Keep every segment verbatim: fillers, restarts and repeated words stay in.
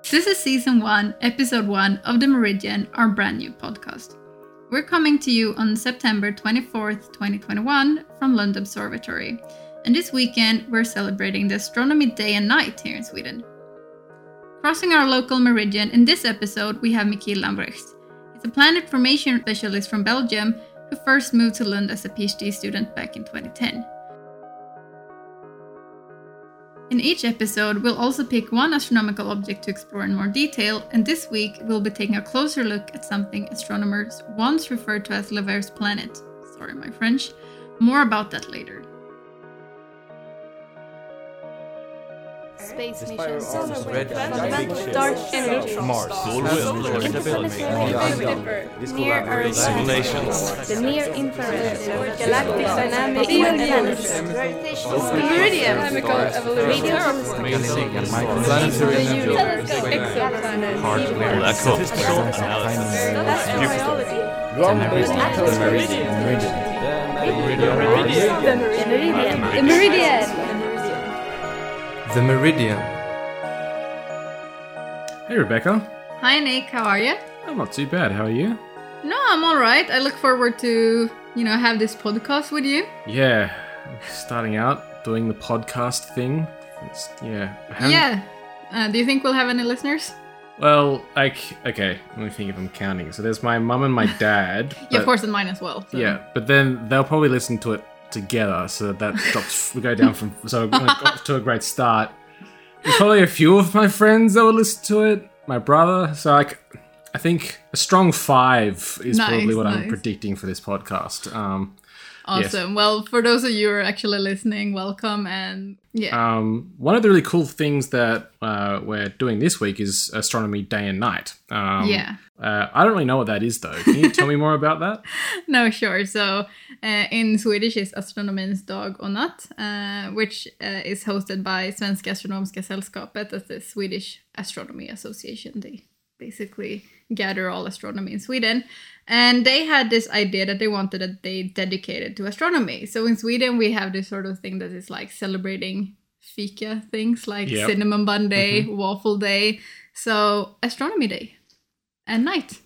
This is season one, episode one of The Meridian, our brand new podcast. We're coming to you on September twenty-fourth, twenty twenty-one from Lund Observatory. And this weekend, we're celebrating the Astronomy Day and Night here in Sweden. Crossing our local meridian, in this episode, we have Michiel Lambrechts. He's a planet formation specialist from Belgium who first moved to Lund as a PhD student back in twenty ten. In each episode, we'll also pick one astronomical object to explore in more detail, and this week we'll be taking a closer look at something astronomers once referred to as L'Ver's planet. Sorry, my French. More about that later. Space The mission. spiral arms red Fundamental dark energy. Mars, solar wind, stability, this Near Earth simulations, the near infrared, galactic dynamics and analysis, meridian, chemical evolution, planetary nebula, exoplanet, black hole, astrobiology, the meridian, the meridian, The Meridian. Hey Rebecca. Hi Nick, how are you? I'm not too bad. How are you? No, I'm alright. I look forward to, you know, have this podcast with you. Yeah, starting out doing the podcast thing. It's, yeah. I haven't- Yeah. Uh, do you think we'll have any listeners? Well, like, okay. Let me think if I'm counting. So there's my mum and my dad. Yeah, but- of course, and mine as well. So. Yeah, but then they'll probably listen to it together, so that drops. We go down from so we got to a great start. There's probably a few of my friends that will listen to it. My brother, so like, I think a strong five is Nice, probably what I'm nice. predicting for this podcast. Um, Awesome. Well, for those of you who are actually listening, welcome. And yeah. um, one of the really cool things that uh, we're doing this week is Astronomy Day and Night. Um, Yeah. Uh, I don't really know what that is though. Can you tell me more about that? No, sure. So uh, in Swedish is Astronomins dag och natt, uh, which uh, is hosted by Svenska Astronomiska Sällskapet, that's the Swedish Astronomy Association. They basically gather all astronomy in Sweden. And they had this idea that they wanted a day dedicated to astronomy. So in Sweden, we have this sort of thing that is like celebrating fika things like Yep. Cinnamon Bun Day, Mhm. Waffle Day. So Astronomy Day and night.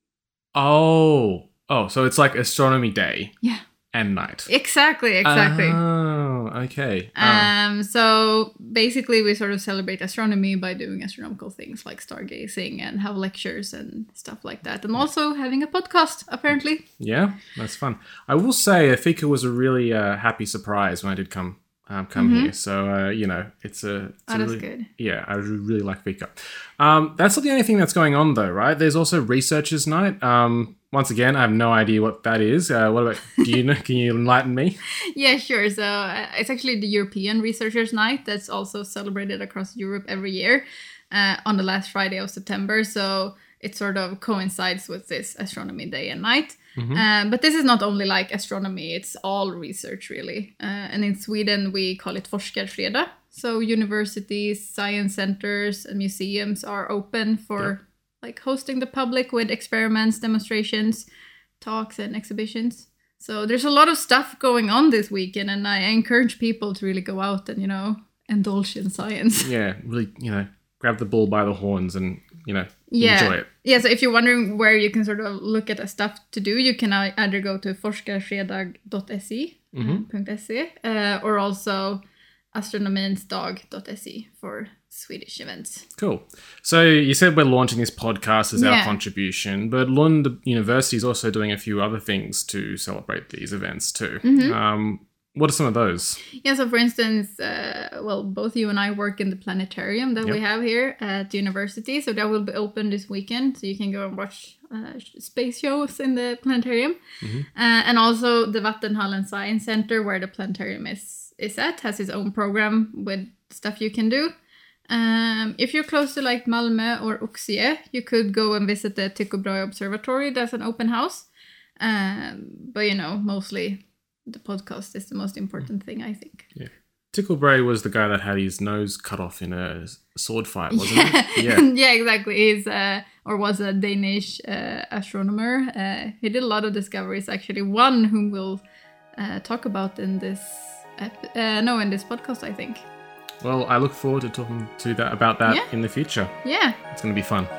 Oh, oh, so it's like Astronomy Day Yeah. and Night. Exactly, exactly. Oh, okay. Um, Um, so basically we sort of celebrate astronomy by doing astronomical things like stargazing and have lectures and stuff like that. And also having a podcast, apparently. yeah, that's fun. I will say, Fika was a really uh, happy surprise when I did come um, come Mhm. here. So uh, you know, it's a, it's Oh, a that's really, good. Yeah, I re- really like Fika. Um, that's not the only thing that's going on, though, right? There's also Researchers' Night. Um, once again, I have no idea what that is. Uh, what about? Do you know? Can you enlighten me? Yeah, sure. So uh, it's actually the European Researchers' Night that's also celebrated across Europe every year uh, on the last Friday of September. So it sort of coincides with this Astronomy Day and Night. Um, but this is not only like astronomy, it's all research really. Uh, and in Sweden, we call it Forskarfredag. So universities, science centers, and museums are open for Yeah. like hosting the public with experiments, demonstrations, talks, and exhibitions. So there's a lot of stuff going on this weekend, and I encourage people to really go out and, you know, indulge in science. Yeah, really, you know, grab the bull by the horns and you know Yeah. enjoy it. Yeah, so if you're wondering where you can sort of look at the stuff to do, you can ei- either go to forskarfredag dot se, Mhm. uh, .se, uh, or also astronominsdag dot se for Swedish events. Cool. So you said we're launching this podcast as our Yeah. contribution, but Lund University is also doing a few other things to celebrate these events too. Mm-hmm. Um, what are some of those? Yeah, so for instance, uh, well, both you and I work in the planetarium that we Yep. have here at the university, so that will be open this weekend, so you can go and watch uh, space shows in the planetarium. Uh, and also the Vattenhallen Science Center, where the planetarium is, is at, has its own program with stuff you can do. Um, if you're close to like Malmö or Oxie, you could go and visit the Tycho Brahe Observatory. That's an open house. Um, but, you know, mostly the podcast is the most important thing, I think. Yeah. Tycho Brahe was the guy that had his nose cut off in a sword fight, wasn't yeah. he? Yeah. yeah, exactly. He's uh, or was a Danish uh, astronomer. Uh, he did a lot of discoveries, actually. One whom we'll uh, talk about in this, ep- uh, no, in this podcast, I think. Well, I look forward to talking to that about that Yeah. in the future. Yeah. It's going to be fun.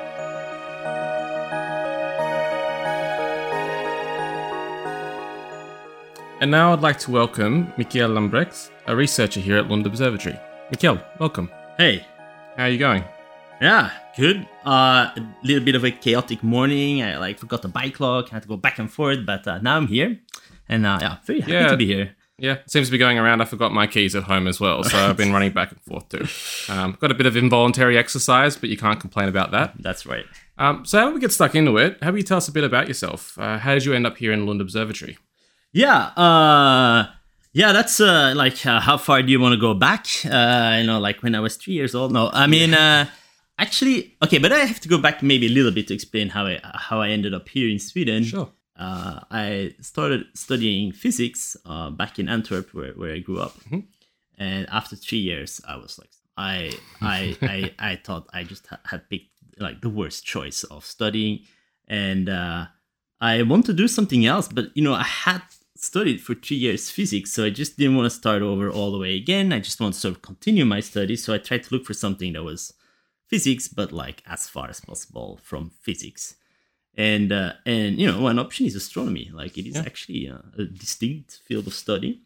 And now I'd like to welcome Mikael Lambrecht, a researcher here at Lund Observatory. Mikael, welcome. Hey, How are you going? yeah, good. Uh, a little bit of a chaotic morning. I like forgot the bike lock, had to go back and forth, but uh, now I'm here, and uh, yeah, very happy Yeah. to be here. Yeah, it seems to be going around. I forgot my keys at home as well, so I've been running back and forth too. Um, got a bit of involuntary exercise, but you can't complain about that. That's right. Um, so how about we get stuck into it? How about you tell us a bit about yourself? Uh, how did you end up here in Lund Observatory? Yeah, uh, yeah, that's uh, like uh, how far do you want to go back? Uh, you know, like when I was three years old. No, I mean, uh, actually, okay, but I have to go back maybe a little bit to explain how I how I ended up here in Sweden. Sure. Uh, I started studying physics uh, back in Antwerp, where, where I grew up, Mhm. and after three years, I was like, I I I, I thought I just ha- had picked like the worst choice of studying, and uh, I want to do something else, but you know, I had studied for three years physics, so I just didn't want to start over all the way again. I just want to sort of continue my studies, so I tried to look for something that was physics, but like as far as possible from physics. And uh, and you know, one option is astronomy. Like it is Yeah. actually a, a distinct field of study.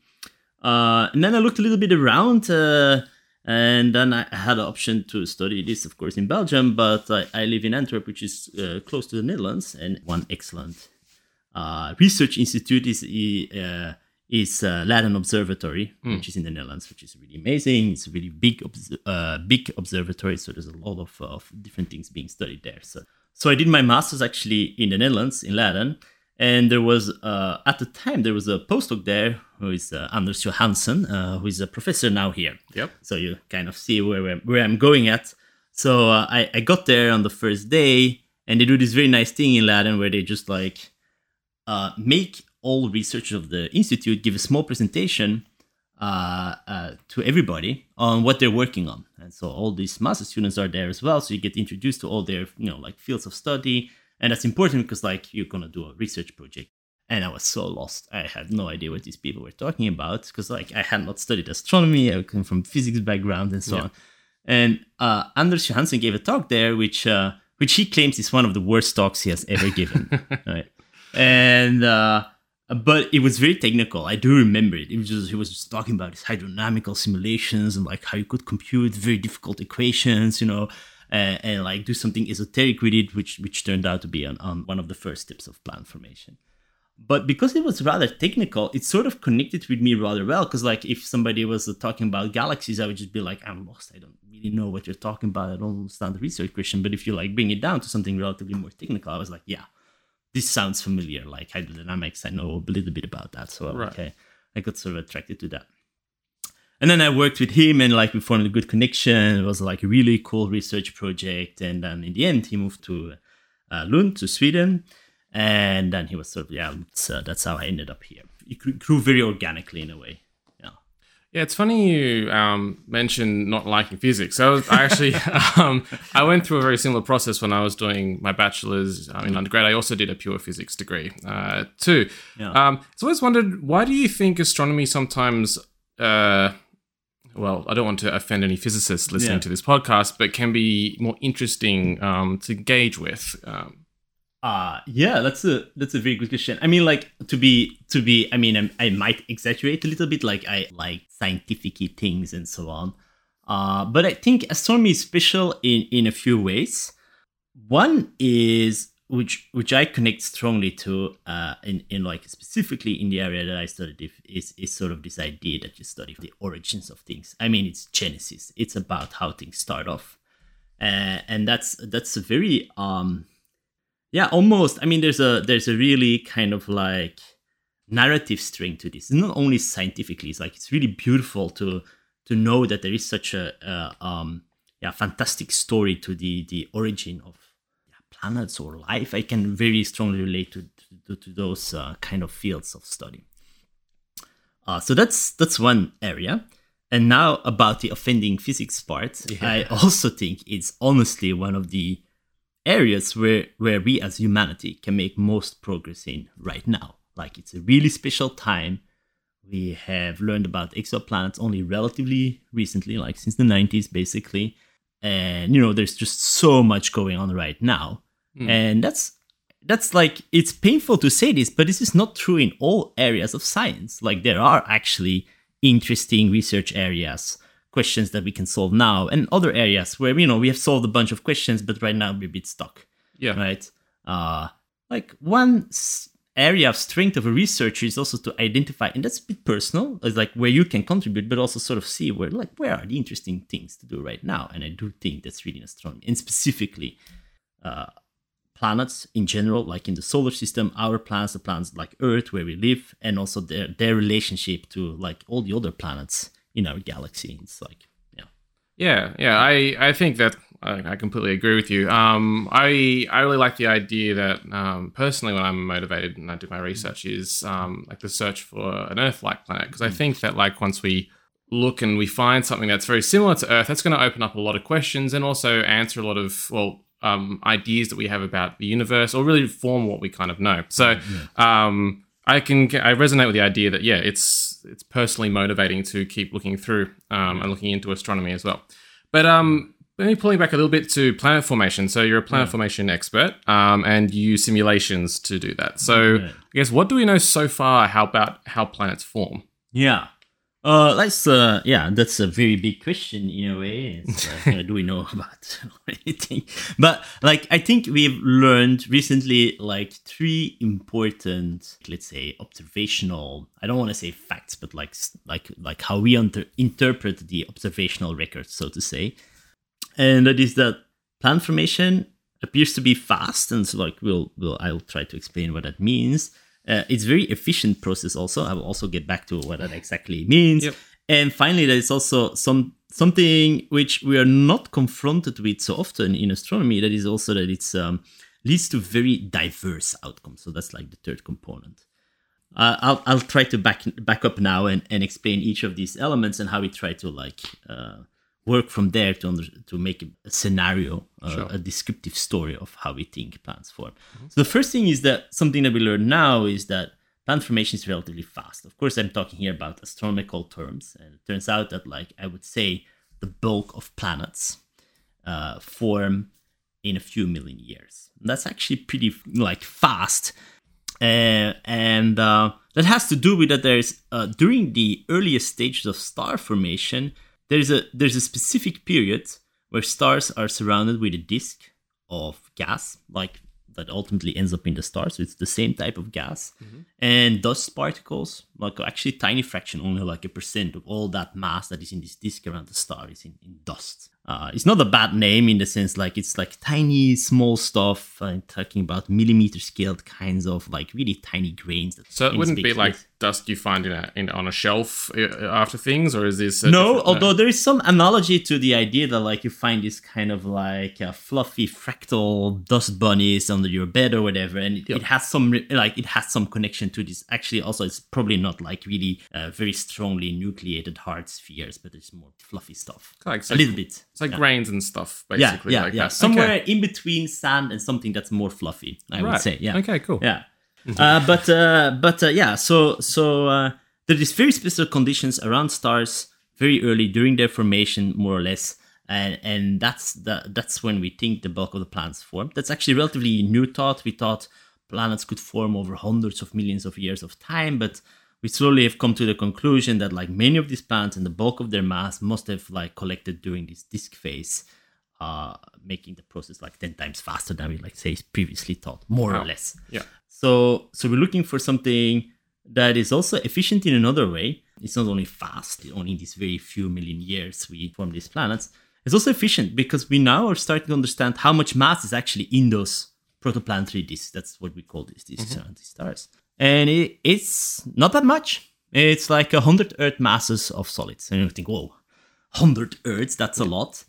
Uh, and then I looked a little bit around, uh, and then I had an option to study this, of course, in Belgium. But I, I live in Antwerp, which is uh, close to the Netherlands, and one excellent uh, research institute is uh, is uh, Leiden Observatory, Mm. which is in the Netherlands, which is really amazing. It's a really big obs- uh, big observatory, so there's a lot of, of different things being studied there. So. So I did my master's actually in the Netherlands, in Leiden, and there was, uh, at the time, there was a postdoc there who is uh, Anders Johansson, uh, who is a professor now here. Yep. So you kind of see where, where, where I'm going at. So uh, I, I got there on the first day, and they do this very nice thing in Leiden where they just like uh, make all researchers of the institute give a small presentation uh, uh, to everybody on what they're working on. And so all these master students are there as well. So you get introduced to all their, you know, like fields of study. And that's important because like you're going to do a research project. And I was so lost. I had no idea what these people were talking about because like I had not studied astronomy. I come from physics background and so Yeah. on. And uh, Anders Johansson gave a talk there, which uh, which he claims is one of the worst talks he has ever given. Right? And uh, but it was very technical. I do remember it. It was just, he was just talking about his hydrodynamical simulations and like how you could compute very difficult equations, you know, and, and like do something esoteric with it, which which turned out to be on, on one of the first steps of planet formation. But because it was rather technical, it sort of connected with me rather well. Because like if somebody was uh, talking about galaxies, I would just be like, I'm lost. I don't really know what you're talking about. I don't understand the research question. But if you like bring it down to something relatively more technical, I was like, yeah, this sounds familiar. Like hydrodynamics, I know a little bit about that. So Right. okay, I got sort of attracted to that. And then I worked with him and like we formed a good connection. It was like a really cool research project. And then in the end, he moved to uh, Lund, to Sweden. And then he was sort of, yeah, so that's how I ended up here. It grew- grew very organically in a way. Yeah. Yeah, it's funny you um, mentioned not liking physics. I, was, I actually um, I went through a very similar process when I was doing my bachelor's um, in undergrad. I also did a pure physics degree uh, too. Yeah. Um, so I always wondered, why do you think astronomy sometimes, uh, well, I don't want to offend any physicists listening Yeah. to this podcast, but can be more interesting um, to engage with? Um, Uh yeah, that's a that's a very good question. I mean, like to be to be. I mean, I'm, I might exaggerate a little bit. Like I like scientific-y things and so on. Uh, but I think astronomy is special in in a few ways. One is which which I connect strongly to. Uh, in in like specifically in the area that I studied if- is is sort of this idea that you study the origins of things. I mean, it's Genesis. It's about how things start off, uh, and that's that's a very um. Yeah, almost. I mean, there's a there's a really kind of like narrative string to this. It's not only scientifically. It's like it's really beautiful to to know that there is such a uh, um yeah fantastic story to the the origin of yeah, planets or life. I can very strongly relate to to, to those uh, kind of fields of study. Uh, so that's that's one area. And now about the offending physics part, Yeah. I also think it's honestly one of the areas where where we as humanity can make most progress in right now. Like it's a really special time. we have learned about exoplanets only relatively recently, like since the nineties, basically. And, you know, there's just so much going on right now. Mm. And that's, that's like, it's painful to say this, but this is not true in all areas of science. Like, there are actually interesting research areas, questions that we can solve now, and other areas where, you know, we have solved a bunch of questions, but right now we're a bit stuck. Yeah. Right? Uh, like, one s- area of strength of a researcher is also to identify, and that's a bit personal, is like where you can contribute, but also sort of see where, like, where are the interesting things to do right now. And I do think that's really in astronomy, and specifically uh, planets in general, like in the solar system, our planets, the planets like Earth, where we live, and also their their relationship to like all the other planets in our galaxy. It's like, yeah. Yeah, yeah, I, I think that I, I completely agree with you. Um, I I really like the idea that um, personally, when I'm motivated and I do my research, is um, like the search for an Earth-like planet, because I think that like once we look and we find something that's very similar to Earth, that's going to open up a lot of questions and also answer a lot of well um, ideas that we have about the universe, or really form what we kind of know. So. Um, I can I resonate with the idea that yeah, it's it's personally motivating to keep looking through um, and looking into astronomy as well. But um, maybe pulling back a little bit to planet formation. So you're a planet yeah. formation expert, um, and you use simulations to do that. So yeah. I guess what do we know so far how about how planets form? Yeah. Uh, that's uh, yeah, that's a very big question in a way. It's, uh, you know, do we know about anything? But like, I think we've learned recently like three important, let's say, observational. I don't want to say facts, but like like like how we under, interpret the observational records, so to say. And that is that planet formation appears to be fast, and so like we'll we'll I'll try to explain what that means. Uh, it's a very efficient process also. I will also get back to what that exactly means. Yep. And finally, there is also some something which we are not confronted with so often in astronomy. That is also that it's um, leads to very diverse outcomes. So that's like the third component. Uh, I'll I'll try to back back up now and, and explain each of these elements and how we try to like uh, work from there to under, to make a scenario, uh, sure. a descriptive story of how we think planets form. Mm-hmm. So the first thing is that something that we learn now is that planet formation is relatively fast. Of course, I'm talking here about astronomical terms, and it turns out that, like I would say, the bulk of planets uh, form in a few million years. And that's actually pretty like fast, uh, and uh, that has to do with that. There's uh, during the earliest stages of star formation. There's a there's a specific period where stars are surrounded with a disk of gas, like that ultimately ends up in the star. So it's the same type of gas. Mm-hmm. And dust particles, like actually a tiny fraction, only like a percent of all that mass that is in this disk around the star is in, in dust. Uh, it's not a bad name in the sense like it's like tiny, small stuff. I'm talking about millimeter scaled kinds of like really tiny grains. That so it wouldn't be space. Like dust you find in a, in on a shelf after things, or is this a no? Although there is some analogy to the idea that like you find this kind of like uh, fluffy fractal dust bunnies under your bed or whatever, and it, yep. it has some like it has some connection to this. Actually, also it's probably not like really uh, very strongly nucleated hard spheres, but it's more fluffy stuff. Like so a little bit. It's like yeah. grains and stuff, basically. Yeah, yeah, like yeah. That. Somewhere okay. in between sand and something that's more fluffy, I right. would say. Yeah. Okay, cool. Yeah. uh, but uh, but uh, yeah, so so uh, there is very special conditions around stars very early during their formation, more or less, and and that's the that's when we think the bulk of the planets form. That's actually relatively new thought. We thought planets could form over hundreds of millions of years of time, but we slowly have come to the conclusion that like many of these planets and the bulk of their mass must have like collected during this disk phase, uh, making the process like ten times faster than we like say previously thought, more wow. or less. Yeah. So so we're looking for something that is also efficient in another way. It's not only fast, only in these very few million years we form these planets. It's also efficient because we now are starting to understand how much mass is actually in those protoplanetary disks. That's what we call these disks mm-hmm. around these stars. And it, it's not that much. It's like a hundred Earth masses of solids. And you think, whoa, hundred Earths, that's a lot.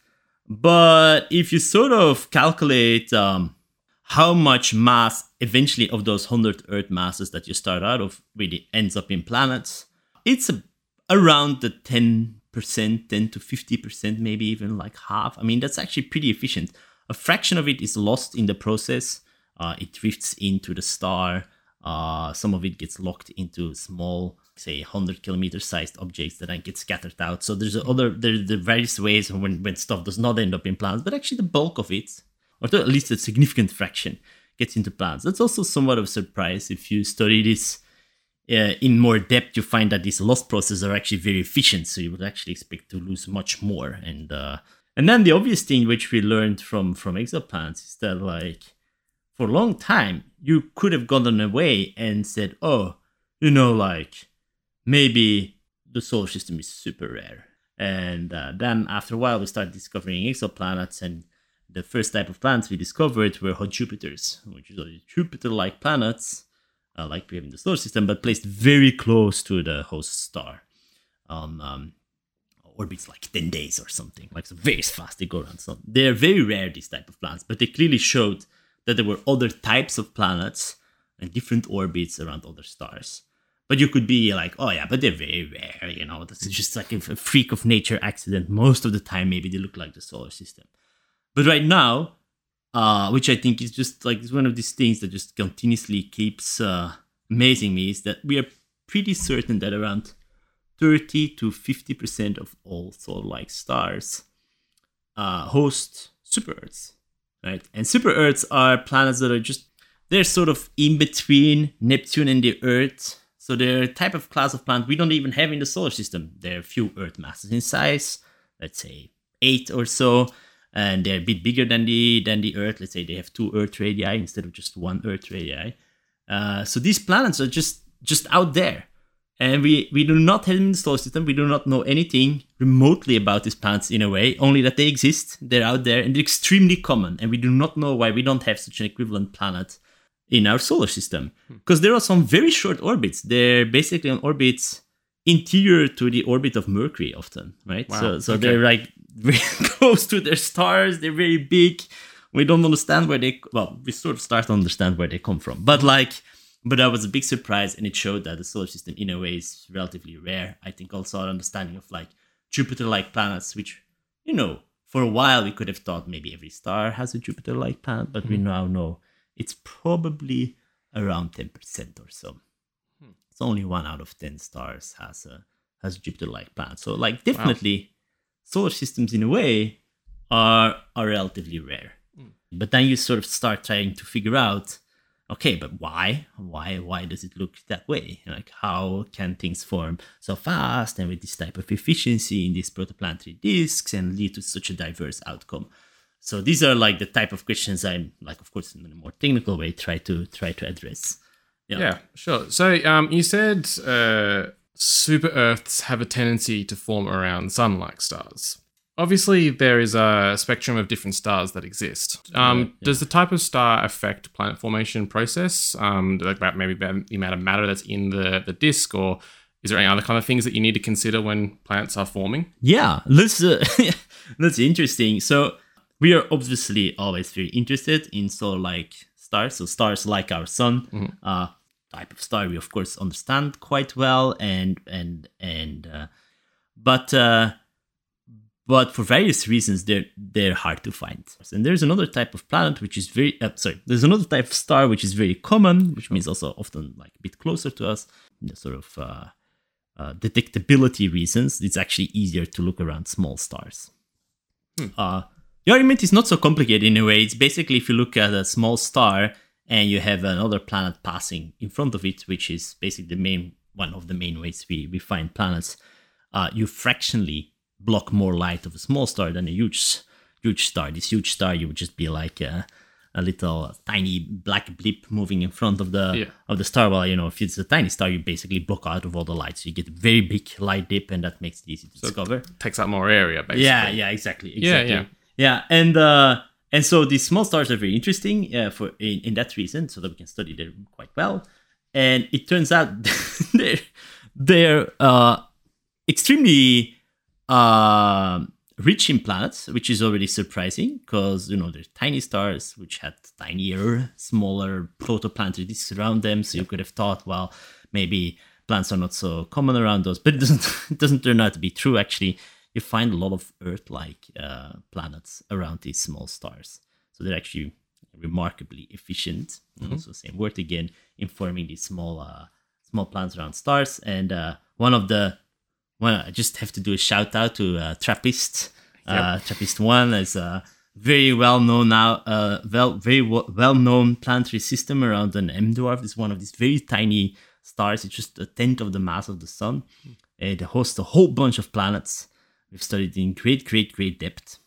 But if you sort of calculate um, how much mass eventually of those hundred Earth masses that you start out of really ends up in planets, it's a, around the ten percent, ten to fifty percent, maybe even like half. I mean, that's actually pretty efficient. A fraction of it is lost in the process. Uh, it drifts into the star. Uh, some of it gets locked into small say, one hundred kilometer sized objects that then get scattered out. So there's other there's the various ways when, when stuff does not end up in planets, but actually the bulk of it, or at least a significant fraction, gets into planets. That's also somewhat of a surprise. If you study this uh, in more depth, you find that these loss processes are actually very efficient. So you would actually expect to lose much more. And uh, and then the obvious thing which we learned from from exoplanets is that, like, for a long time, you could have gotten away and said, oh, you know, like, maybe the solar system is super rare. And uh, then after a while, we started discovering exoplanets, and the first type of planets we discovered were hot Jupiters, which is Jupiter-like planets, uh, like we have in the solar system, but placed very close to the host star on um, orbits like ten days or something, like so very fast they go around. So they're very rare, these type of planets, but they clearly showed that there were other types of planets and different orbits around other stars. But you could be like, oh yeah, but they're very rare, you know, that's just like a freak of nature accident. Most of the time, maybe they look like the solar system. But right now, uh, which I think is just like one of these things that just continuously keeps uh, amazing me, is that we are pretty certain that around thirty to fifty percent of all solar-like stars uh, host super-Earths, right? And super-Earths are planets that are just, they're sort of in between Neptune and the Earth. So they're a type of class of planet we don't even have in the solar system. They're a few Earth masses in size, let's say eight or so. And they're a bit bigger than the than the Earth. Let's say they have two Earth radii instead of just one Earth radii. Uh, so these planets are just just out there, and we we do not have them in the solar system. We do not know anything remotely about these planets in a way, only that they exist. They're out there, and they're extremely common. And we do not know why we don't have such an equivalent planet in our solar system, because there are some very short orbits. They're basically on orbits interior to the orbit of Mercury often, right? Wow. So so Okay. they're like very close to their stars. They're very big. We don't understand where they, well, we sort of start to understand where they come from. But like, but that was a big surprise, and it showed that the solar system in a way is relatively rare. I think also our understanding of like Jupiter-like planets, which, you know, for a while we could have thought maybe every star has a Jupiter-like planet, but we now know it's probably around ten percent or so. It's only one out of ten stars has a has a Jupiter-like planet. So like definitely solar systems in a way are are relatively rare. Mm. But then you sort of start trying to figure out, okay, but why? Why why does it look that way? Like, how can things form so fast and with this type of efficiency in these protoplanetary disks and lead to such a diverse outcome? So these are like the type of questions I'm, like, of course, in a more technical way, try to try to address. Yeah, Yeah, sure. So um, you said uh, super Earths have a tendency to form around sun-like stars. Obviously, there is a spectrum of different stars that exist. Um, Right, yeah. Does the type of star affect planet formation process? Um, like about maybe the amount of matter that's in the, the disk, or is there any other kind of things that you need to consider when planets are forming? Yeah, that's uh, that's interesting. So we are obviously always very interested in solar-like stars, so stars like our sun. Mhm. Uh, type of star we of course understand quite well, and and and uh, but uh, but for various reasons they're they're hard to find. And there's another type of planet which is very uh, sorry. There's another type of star which is very common, which means also often like a bit closer to us. You know, sort of uh, uh, detectability reasons, it's actually easier to look around small stars. Hmm. Uh, the argument is not so complicated in a way. It's basically if you look at a small star and you have another planet passing in front of it, which is basically the main one of the main ways we, we find planets, uh, you fractionally block more light of a small star than a huge huge star. This huge star, you would just be like a, a little tiny black blip moving in front of the Yeah. of the star. Well, you know, if it's a tiny star, you basically block out of all the light, so you get a very big light dip, and that makes it easy to So discover. Takes up more area, basically. Yeah, yeah, exactly, Yeah, exactly. yeah. Yeah, and uh, and so these small stars are very interesting uh, for in, in that reason, so that we can study them quite well. And it turns out they're they're uh, extremely uh, rich in planets, which is already surprising because, you know, they're tiny stars which had tinier, smaller protoplanetary disks around them. So you could have thought, well, maybe planets are not so common around those, but it doesn't it doesn't turn out to be true. Actually, you find a lot of Earth-like uh, planets around these small stars. So they're actually remarkably efficient. Mm-hmm. Also, same word again, in forming these small uh, small planets around stars. And uh, one of the well, I just have to do a shout out to uh, TRAPPIST. Uh, yep. TRAPPIST one is a very well known now, uh, well, very well known planetary system around an M dwarf. It's one of these very tiny stars. It's just a tenth of the mass of the sun. Mm. It hosts a whole bunch of planets. We've studied in great, great, great depth,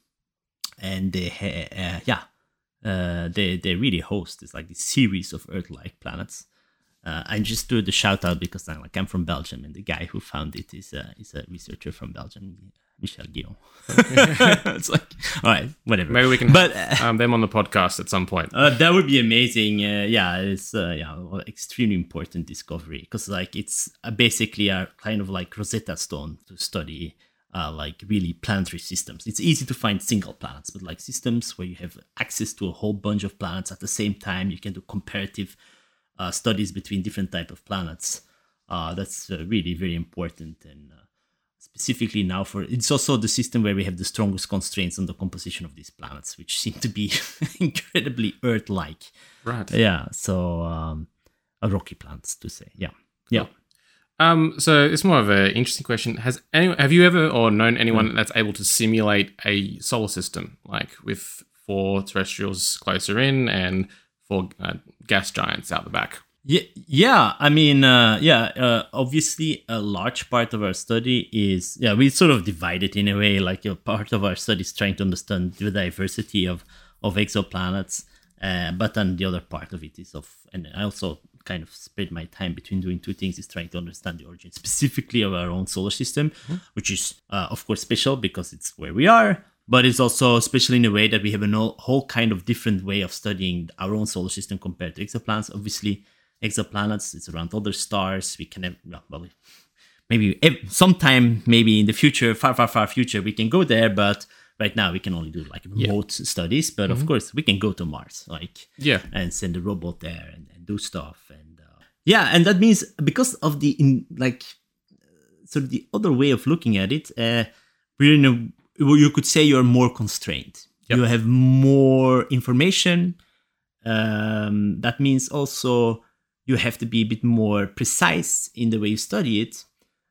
and they, ha- uh, yeah, uh, they they really host it's like this series of Earth-like planets. Uh, I just do the shout out because I'm like I'm from Belgium, and the guy who found it is a is a researcher from Belgium, Michel Guillon. It's like, all right, whatever. Maybe we can but have um, them on the podcast at some point. Uh, that would be amazing. Uh, yeah, it's uh, yeah, extremely important discovery because like it's uh, basically a kind of like Rosetta Stone to study uh, like really planetary systems. It's easy to find single planets, but like systems where you have access to a whole bunch of planets at the same time, you can do comparative Uh, studies between different type of planets. Uh, that's uh, really very important, and uh, specifically now for it's also the system where we have the strongest constraints on the composition of these planets, which seem to be incredibly Earth-like. Right. Yeah. So um, a rocky planets to say. Yeah. Yeah. Um. So it's more of an interesting question. Has any have you ever or known anyone mm. that's able to simulate a solar system, like with four terrestrials closer in and four uh, gas giants out the back? Yeah, yeah. I mean, uh, yeah. Uh, obviously, a large part of our study is yeah. We sort of divide it in a way. Like a part of our study is trying to understand the diversity of of exoplanets, uh, but then the other part of it is of, and I also kind of spread my time between doing two things: is trying to understand the origin specifically of our own solar system, mm-hmm. which is uh, of course special because it's where we are. But it's also special in a way that we have a no, whole kind of different way of studying our own solar system compared to exoplanets. Obviously, exoplanets, it's around other stars. We can have, well, maybe sometime, maybe in the future, far, far, far future, we can go there. But right now, we can only do like remote yeah. studies. But mm-hmm. of course, we can go to Mars, like, yeah, and send a robot there and, and do stuff. And uh, yeah, and that means because of the, in, like, sort of the other way of looking at it, uh, we're in a, you could say you're more constrained. Yep. You have more information. Um, that means also you have to be a bit more precise in the way you study it.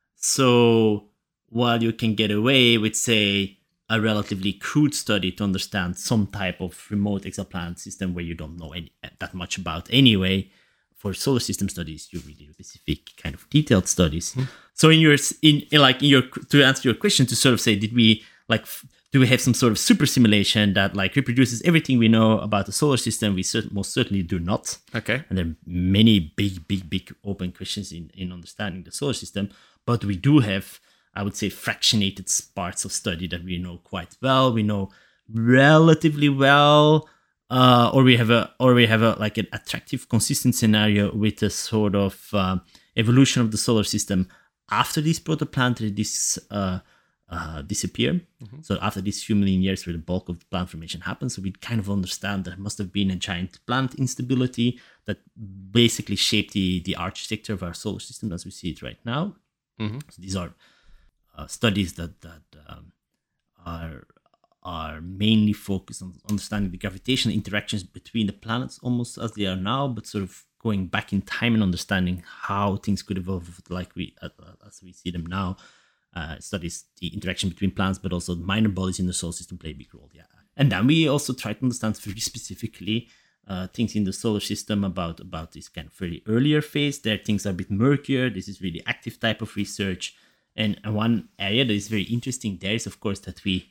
So while you can get away with, say, a relatively crude study to understand some type of remote exoplanet system where you don't know any, that much about anyway, for solar system studies, you really do specific kind of detailed studies. Mm. So in your, in, in like in your, to answer your question, to sort of say, did we like, do we have some sort of super simulation that like reproduces everything we know about the solar system? We cert- most certainly do not. Okay. And there are many big, big, big open questions in, in understanding the solar system. But we do have, I would say, fractionated parts of study that we know quite well. We know relatively well, uh, or we have a, or we have a like an attractive, consistent scenario with a sort of uh, evolution of the solar system after these protoplanetary disks uh, uh, disappear. Mm-hmm. So after these few million years, where the bulk of the planet formation happens, so we kind of understand that there must have been a giant planet instability that basically shaped the the architecture of our solar system as we see it right now. Mm-hmm. So these are uh, studies that that um, are are mainly focused on understanding the gravitational interactions between the planets, almost as they are now, but sort of going back in time and understanding how things could evolve like we uh, as we see them now. Uh, studies the interaction between planets, but also minor bodies in the solar system play a big role. Yeah, and then we also try to understand very specifically uh, things in the solar system about about this kind of very earlier phase. There, things are a bit murkier. This is really active type of research, and one area that is very interesting there is, of course, that we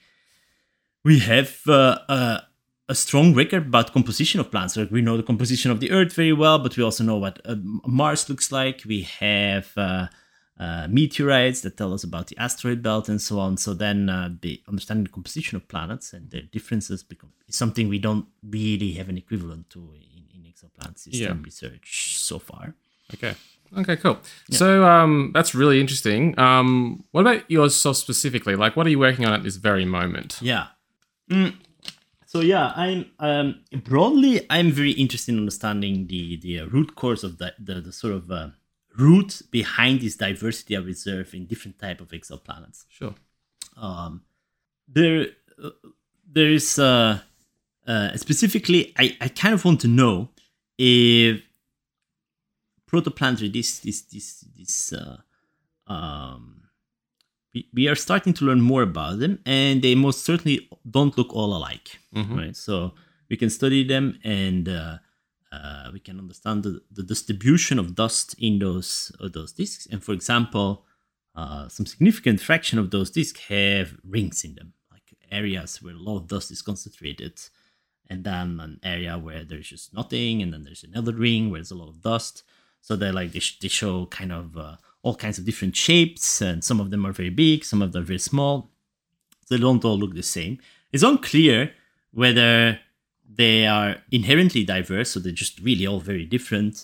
we have uh, uh, a strong record about composition of planets. Like we know the composition of the Earth very well, but we also know what uh, Mars looks like. We have uh, Uh, meteorites that tell us about the asteroid belt and so on. So then uh, the understanding the composition of planets and their differences become is something we don't really have an equivalent to in, in exoplanet system yeah. research so far. Okay. Okay, cool. Yeah. So um, that's really interesting. Um, what about yourself specifically? Like, what are you working on at this very moment? Yeah. Mm. So yeah, I'm um, broadly I'm very interested in understanding the the root cause of the the, the sort of uh, root behind this diversity I observe in different type of exoplanets. Sure. Um, there, uh, there is uh, uh, specifically, I, I kind of want to know if protoplanetary disks, this this this uh, um, we, we are starting to learn more about them, and they most certainly don't look all alike, Mhm. right? So we can study them, and uh, uh, we can understand the, the distribution of dust in those uh, those disks. And for example, uh, some significant fraction of those disks have rings in them, like areas where a lot of dust is concentrated, and then an area where there's just nothing, and then there's another ring where there's a lot of dust. So they're like they, sh- they show kind of uh, all kinds of different shapes, and some of them are very big, some of them are very small. So they don't all look the same. It's unclear whether they are inherently diverse, so they're just really all very different,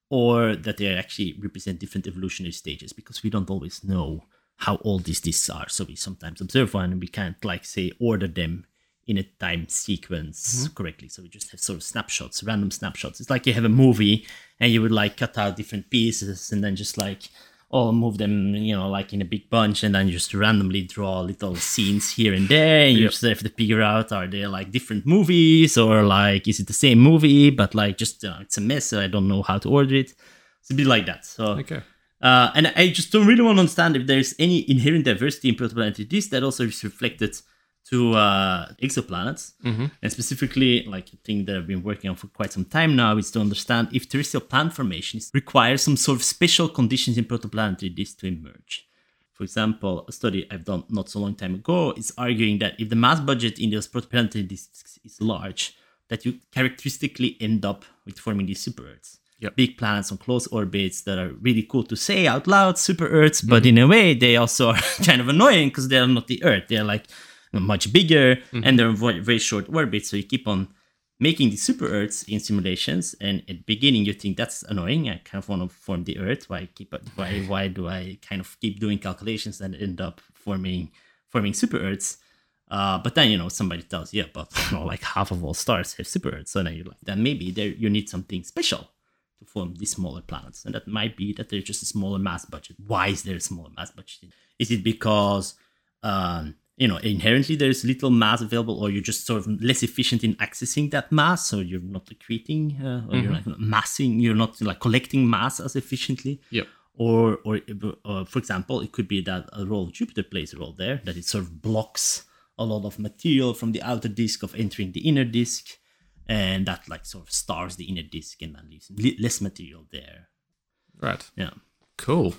or that they actually represent different evolutionary stages, because we don't always know how old these disks are. So we sometimes observe one and we can't, like, say, order them in a time sequence mm-hmm. correctly. So we just have sort of snapshots, random snapshots. It's like you have a movie and you would like cut out different pieces and then just like all move them, you know, like in a big bunch, and then you just randomly draw little scenes here and there, and you yep. just have to figure out, are they like different movies, or like is it the same movie, but like just uh, it's a mess, so I don't know how to order it. It's a bit like that. So okay. Uh, and I just don't really want to understand if there's any inherent diversity in protoplanetary disks that also is reflected to uh, exoplanets. Mm-hmm. And specifically, like a thing that I've been working on for quite some time now is to understand if terrestrial planet formations require some sort of special conditions in protoplanetary disks to emerge. For example, a study I've done not so long time ago is arguing that if the mass budget in those protoplanetary disks is large, that you characteristically end up with forming these super Earths. Yep. Big planets on close orbits that are really cool to say out loud, super Earths, but mm-hmm. in a way they also are kind of annoying because they're not the Earth. They're like much bigger mm-hmm. and they're in very, very short orbits. So you keep on making these super Earths in simulations, and at the beginning you think that's annoying. I kind of want to form the Earth. Why keep why why do I kind of keep doing calculations and end up forming forming super Earths? Uh, but then, you know, somebody tells you, yeah, but you know, like half of all stars have super Earths. So then you're like, then maybe there you need something special to form these smaller planets, and that might be that there's just a smaller mass budget. Why is there a smaller mass budget? Is it because um, you know, inherently there's little mass available, or you're just sort of less efficient in accessing that mass, so you're not accreting, uh, or mm-hmm. you're not massing, you're not like collecting mass as efficiently. Yep. Or, or, or for example, it could be that a role Jupiter plays a role there, that it sort of blocks a lot of material from the outer disk of entering the inner disk. And that like sort of stars the inner disk and then leaves less material there. Right. Yeah. Cool.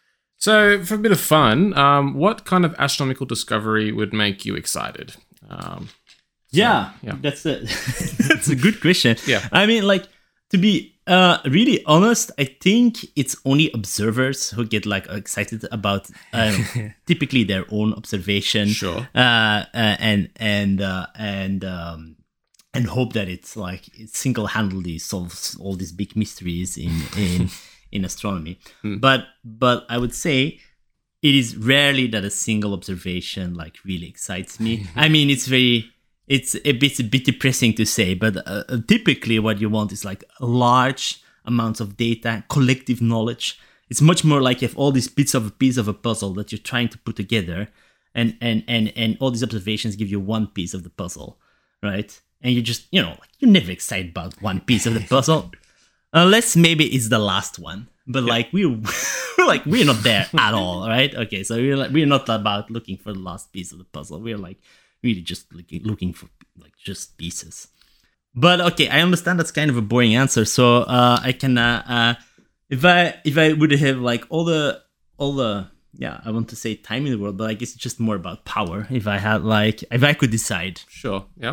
So for a bit of fun, um, what kind of astronomical discovery would make you excited? Um, so, yeah, yeah, that's a that's a good question. Yeah. I mean, like, to be uh, really honest, I think it's only observers who get like excited about um, typically their own observation. Sure. Uh, uh, and and uh, and um, and hope that it's like it single-handedly solves all these big mysteries in in, in astronomy. Mm. But but I would say it is rarely that a single observation like really excites me. I mean, it's very it's a bit a bit depressing to say, but uh, typically what you want is like large amounts of data, collective knowledge. It's much more like you have all these bits of a piece of a puzzle that you're trying to put together, and and and and all these observations give you one piece of the puzzle, right? And you just, you know, like you're never excited about one piece of the puzzle, unless maybe it's the last one. But yeah. like we're, we're like we're not there at all, right? Okay, so we're like we're not about looking for the last piece of the puzzle. We're like really just looking looking for like just pieces. But okay, I understand that's kind of a boring answer. So uh, I can uh, uh, if I if I would have like all the all the yeah I want to say time in the world, but I guess it's just more about power. If I had like if I could decide, sure, yeah.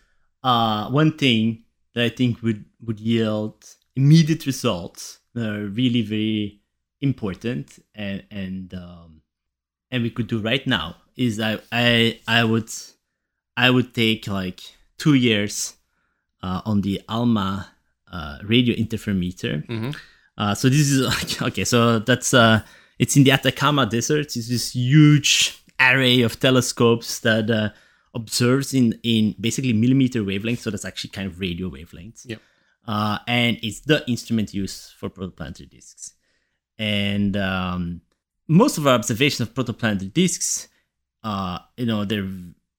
Uh, one thing that I think would, would yield immediate results that are really very important and and um, and we could do right now is I I I would I would take like two years uh, on the ALMA uh, radio interferometer. Mm-hmm. Uh, so this is like, okay. So that's uh, it's in the Atacama Desert. It's this huge array of telescopes that. Uh, observes in, in basically millimeter wavelength, so that's actually kind of radio wavelengths. Yep. Uh, and it's the instrument used for protoplanetary disks. And um, most of our observations of protoplanetary disks, uh, you know, they're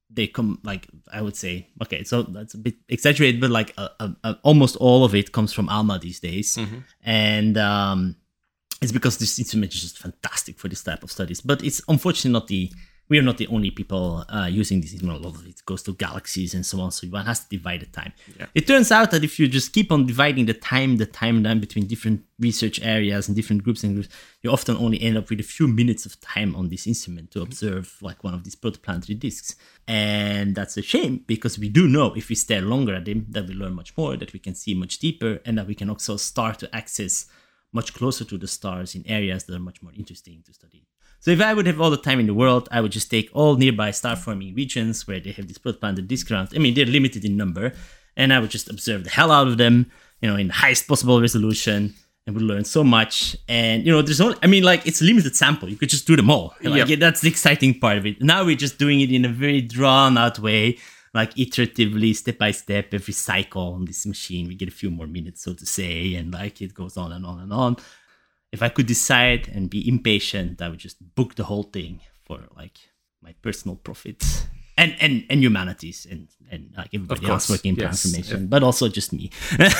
they come like I would say, okay, so that's a bit exaggerated, but like a, a, a, almost all of it comes from ALMA these days, Mm-hmm. and um, it's because this instrument is just fantastic for this type of studies. But it's unfortunately not the we are not the only people uh, using this instrument. A lot of it goes to galaxies and so on, so one has to divide the time. Yeah. It turns out that if you just keep on dividing the time, the timeline between different research areas and different groups and groups, you often only end up with a few minutes of time on this instrument to observe like one of these protoplanetary disks. And that's a shame, because we do know if we stare longer at them that we learn much more, that we can see much deeper, and that we can also start to access much closer to the stars in areas that are much more interesting to study. So if I would have all the time in the world, I would just take all nearby star-forming regions where they have these protoplanetary disk around. I mean, they're limited in number, and I would just observe the hell out of them, you know, in the highest possible resolution, and would learn so much. And, you know, there's only, I mean, like, it's a limited sample. You could just do them all. Like, Yep. yeah, that's the exciting part of it. Now we're just doing it in a very drawn-out way, like iteratively, step by step, every cycle on this machine. We get a few more minutes, so to say, and like it goes on and on and on. If I could decide and be impatient, I would just book the whole thing for like my personal profit and and, and humanities and, and like everybody Of else course, working in yes. transformation, but also just me.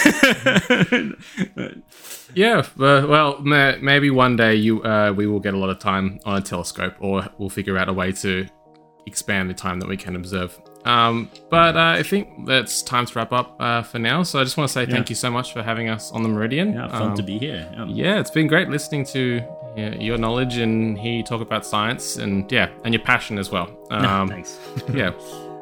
Yeah, uh, well, ma- maybe one day you uh, we will get a lot of time on a telescope, or we'll figure out a way to expand the time that we can observe. Um, but uh, I think that's time to wrap up uh, for now. So I just want to say Yeah. thank you so much for having us on the Meridian. Yeah, fun Um, to be here. Yeah. Yeah, it's been great listening to yeah, your knowledge and hear you talk about science, and yeah, and your passion as well. No, Um, thanks. yeah.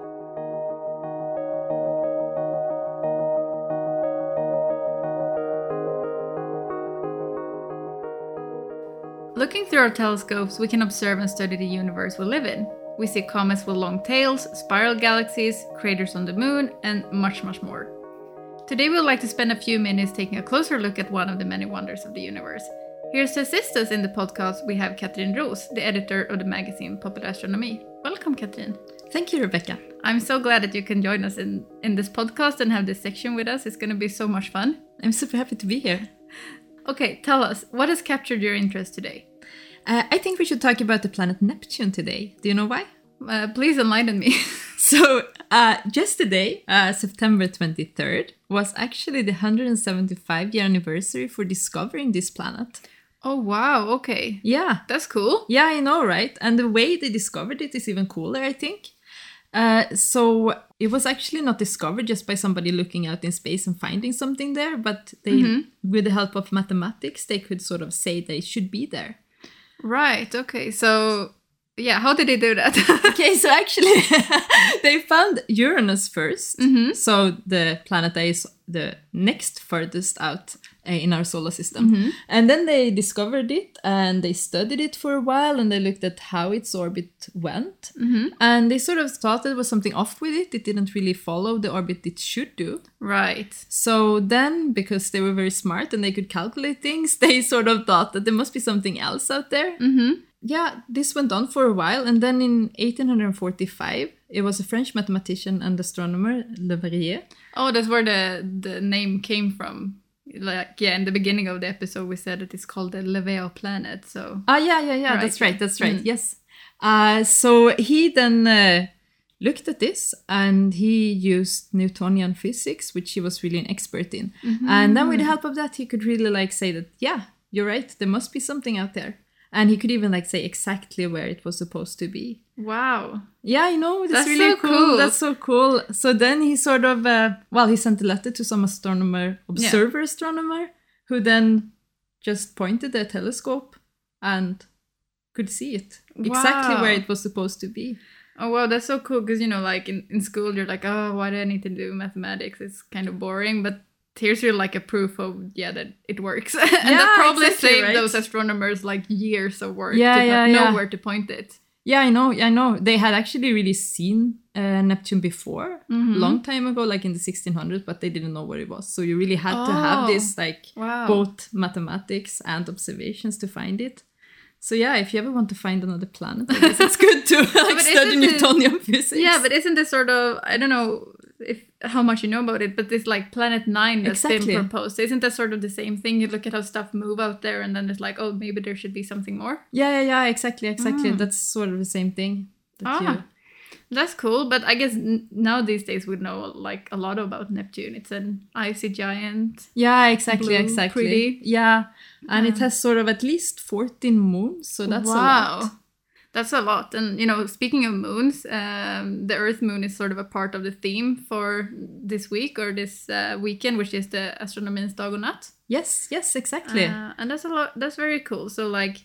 Looking through our telescopes, we can observe and study the universe we live in. We see comets with long tails, spiral galaxies, craters on the moon, and much, much more. Today we'd like to spend a few minutes taking a closer look at one of the many wonders of the universe. Here's to assist us in the podcast, we have Katrin Roos, the editor of the magazine Popular Astronomy. Welcome, Katrin. Thank you, Rebecca. I'm so glad that you can join us in, in this podcast and have this section with us. It's going to be so much fun. I'm super happy to be here. Okay, tell us, what has captured your interest today? Uh, I think we should talk about the planet Neptune today. Do you know why? Uh, please enlighten me. So, uh, yesterday, uh, September twenty-third, was actually the one hundred seventy-five year anniversary for discovering this planet. Oh, wow, okay. Yeah. That's cool. Yeah, I know, right? And the way they discovered it is even cooler, I think. Uh, so it was actually not discovered just by somebody looking out in space and finding something there, but they, Mm-hmm. with the help of mathematics, they could sort of say that it should be there. Right, okay. So, yeah, how did they do that? Okay, so actually, they found Uranus first. Mhm. So the planet that is the next furthest out uh, in our solar system. Mhm. And then they discovered it and they studied it for a while and they looked at how its orbit went. Mhm. And they sort of thought there was something off with it. It didn't really follow the orbit it should do. Right. So then, because they were very smart and they could calculate things, they sort of thought that there must be something else out there. Mm-hmm. Yeah, this went on for a while, and then in eighteen forty-five, it was a French mathematician and astronomer, Leverrier. Oh, that's where the, the name came from. Like, yeah, in the beginning of the episode, we said that it's called the Leveo planet, so... Ah, yeah, yeah, yeah, Right. that's right, that's right, Mm. yes. Uh, so he then uh, looked at this, and he used Newtonian physics, which he was really an expert in. And then with the help of that, he could really, like, say that, yeah, you're right, there must be something out there. And he could even like say exactly where it was supposed to be. Wow. Yeah, I know. That's, That's really so cool. cool. That's so cool. So then he sort of, uh, well, he sent a letter to some astronomer, observer astronomer, who then just pointed their telescope and could see it. Exactly Wow. where it was supposed to be. Oh, wow, that's so cool, because, you know, like, in, in school, you're like, oh, why do I need to do mathematics? It's kind of boring, but here's your, like, a proof of, yeah, that it works. and Yeah, that probably exactly, saved right? those astronomers, like, years of work Yeah, to yeah, not know yeah. where to point it. Yeah, I know. I know. They had actually really seen uh, Neptune before, Mhm. long time ago, like in the sixteen hundreds, but they didn't know where it was. So you really had to have Oh. this, like, Wow. both mathematics and observations to find it. So yeah, if you ever want to find another planet, I guess it's good to like but study isn't it- Newtonian physics. Yeah, but isn't this sort of, I don't know if how much you know about it, but this like Planet Nine that's Exactly. been proposed. Isn't that sort of the same thing? You look at how stuff move out there and then it's like, oh, maybe there should be something more. yeah, yeah, yeah, exactly, exactly. Mm. That's sort of the same thing. That Ah. you... That's cool, but I guess n- now these days we know like a lot about Neptune. It's an icy giant. Yeah, exactly, Blue, exactly. pretty. Yeah, and Yeah. it has sort of at least fourteen moons, so that's wow. a lot. That's a lot. And, you know, speaking of moons, um, the Earth moon is sort of a part of the theme for this week or this uh, weekend, which is the Astronomins Dag och Natt. Yes, yes, exactly. Uh, and that's a lot. That's very cool. So, like,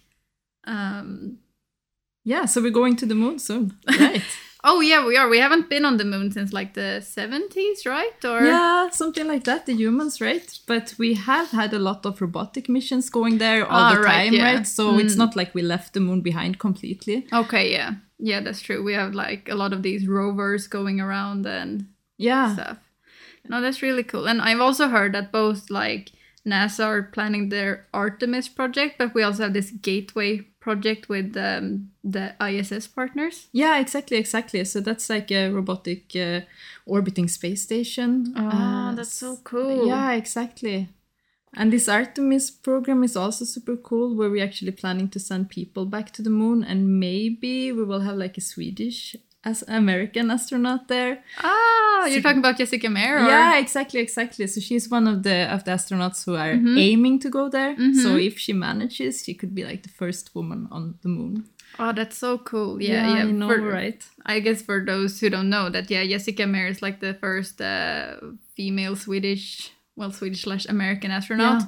um, yeah, so we're going to the moon soon, right? oh yeah, we are. We haven't been on the moon since like the seventies, right? Or Yeah, something like that, the humans, right? But we have had a lot of robotic missions going there all Ah, the right, time, yeah. right? So it's Mm. not like we left the moon behind completely. Okay, yeah, yeah, that's true. We have like a lot of these rovers going around and Yeah. stuff. No, that's really cool. And I've also heard that both like NASA are planning their Artemis project, but we also have this Gateway project with um, the I S S partners. Yeah, exactly, exactly. So that's like a robotic uh, orbiting space station. Ah, Uh, that's so cool. Yeah, exactly. And this Artemis program is also super cool, where we're actually planning to send people back to the moon, and maybe we will have like a Swedish as American astronaut there. Ah, you're talking about Jessica Meir? Or? Yeah, exactly, exactly. So she's one of the of the astronauts who are Mhm. aiming to go there. Mhm. So if she manages, she could be like the first woman on the moon. Oh, that's so cool. Yeah, yeah. I know, For- right? I guess for those who don't know that, yeah, Jessica Meir is like the first uh, female Swedish, well, Swedish slash American astronaut.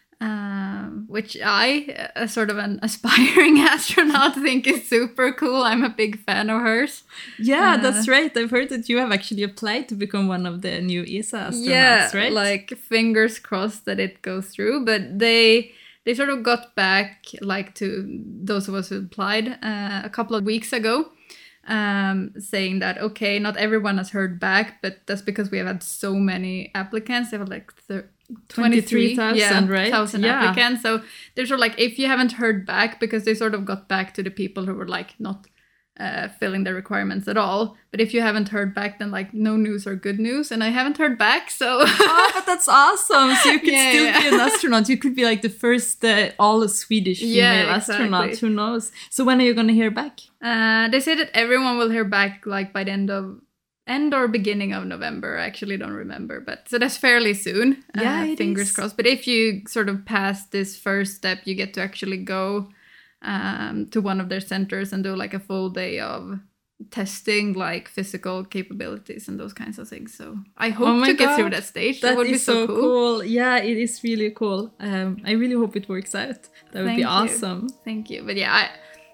Um, which I, as sort of an aspiring astronaut, think is super cool. I'm a big fan of hers. Yeah, Uh, that's right. I've heard that you have actually applied to become one of the new E S A astronauts, yeah, right? like fingers crossed that it goes through. But they they sort of got back, like to those of us who applied uh, a couple of weeks ago, um, saying that okay, not everyone has heard back, but that's because we have had so many applicants. They have like thir- twenty-three thousand, yeah, right? thousand Yeah. applicants. So they're sort of like, if you haven't heard back, because they sort of got back to the people who were like not uh, filling the requirements at all. But if you haven't heard back, then like no news or good news. And I haven't heard back, so Oh, but that's awesome! So you could Yeah, still yeah. be an astronaut. You could be like the first uh, all Swedish female Yeah, astronaut. exactly. Who knows? So when are you going to hear back? uh, they say that everyone will hear back like by the end of end or beginning of November. I actually don't remember, but so that's fairly soon. Yeah, uh, it fingers is. crossed. But if you sort of pass this first step, you get to actually go um, to one of their centers and do like a full day of testing, like physical capabilities and those kinds of things. So I hope Oh my to get God. through that stage. That, That would is be so, cool. cool. Yeah, it is really cool. Um, I really hope it works out. That would Thank be you. awesome. Thank you. But yeah, I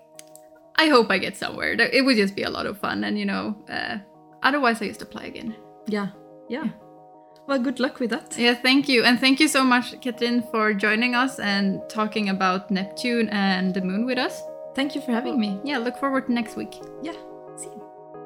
I hope I get somewhere. There- It would just be a lot of fun, and you know, uh, otherwise I just apply again. Yeah, yeah. Well, good luck with that. Yeah, thank you. And thank you so much, Katrin, for joining us and talking about Neptune and the moon with us. Thank you for having me. Yeah, look forward to next week. Yeah, see you.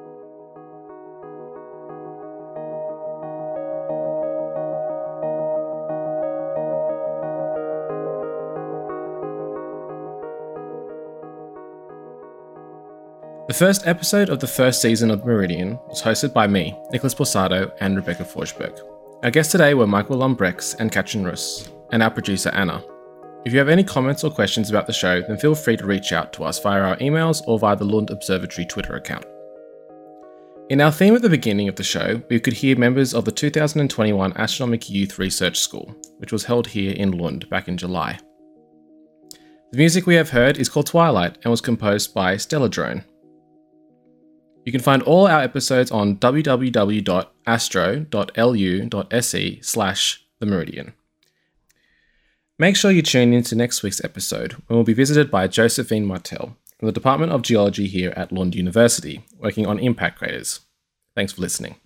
The first episode of the first season of Meridian was hosted by me, Nicholas Borsato, and Rebecca Forsberg. Our guests today were Michael Lombrex and Katrin Russ, and our producer Anna. If you have any comments or questions about the show, then feel free to reach out to us via our emails or via the Lund Observatory Twitter account. In our theme at the beginning of the show, we could hear members of the two thousand twenty-one Astronomic Youth Research School, which was held here in Lund back in July. The music we have heard is called Twilight and was composed by Stelladrone. You can find all our episodes on w w w dot astro dot l u dot s e slash the Meridian. Make sure you tune in to next week's episode, when we'll be visited by Josephine Martel from the Department of Geology here at Lund University, working on impact craters. Thanks for listening.